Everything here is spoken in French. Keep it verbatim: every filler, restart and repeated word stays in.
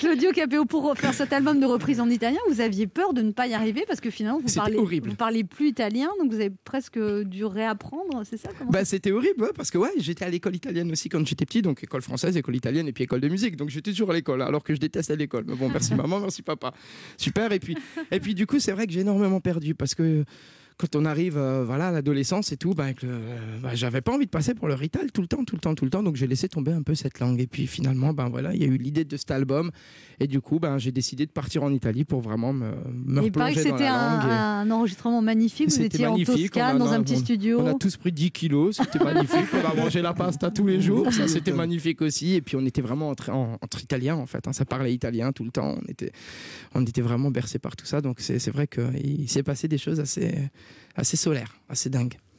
Claudio Capéo, pour faire cet album de reprise en italien, vous aviez peur de ne pas y arriver parce que finalement vous parlez, horrible. vous parlez plus italien, donc vous avez presque dû réapprendre, c'est ça? Comment bah, ça... C'était horrible, ouais, parce que ouais, j'étais à l'école italienne aussi quand j'étais petit, donc école française, école italienne et puis école de musique. Donc j'étais toujours à l'école, alors que je détestais l'école. Mais bon, merci maman, merci papa. Super. Et puis, et puis du coup, c'est vrai que j'ai énormément perdu parce que quand on arrive euh, voilà, à l'adolescence et tout, bah, avec le, euh, bah, j'avais pas envie de passer pour le rital tout le temps, tout le temps, tout le temps. Donc j'ai laissé tomber un peu cette langue. Et puis finalement, ben, voilà, il y a eu l'idée de cet album. Et du coup, ben, j'ai décidé de partir en Italie pour vraiment me, me Il paraît que replonger dans c'était la un, langue. Et... un enregistrement magnifique. Vous étiez en Toscane, a, dans un on, petit on, studio. On a tous pris dix kilos, c'était magnifique. On a mangé la pasta tous les jours, ça c'était magnifique aussi. Et puis on était vraiment entre, en, entre italiens en fait. Hein. Ça parlait italien tout le temps. On était, on était vraiment bercés par tout ça. Donc c'est, c'est vrai qu'il s'est passé des choses assez, assez solaires, assez dingues.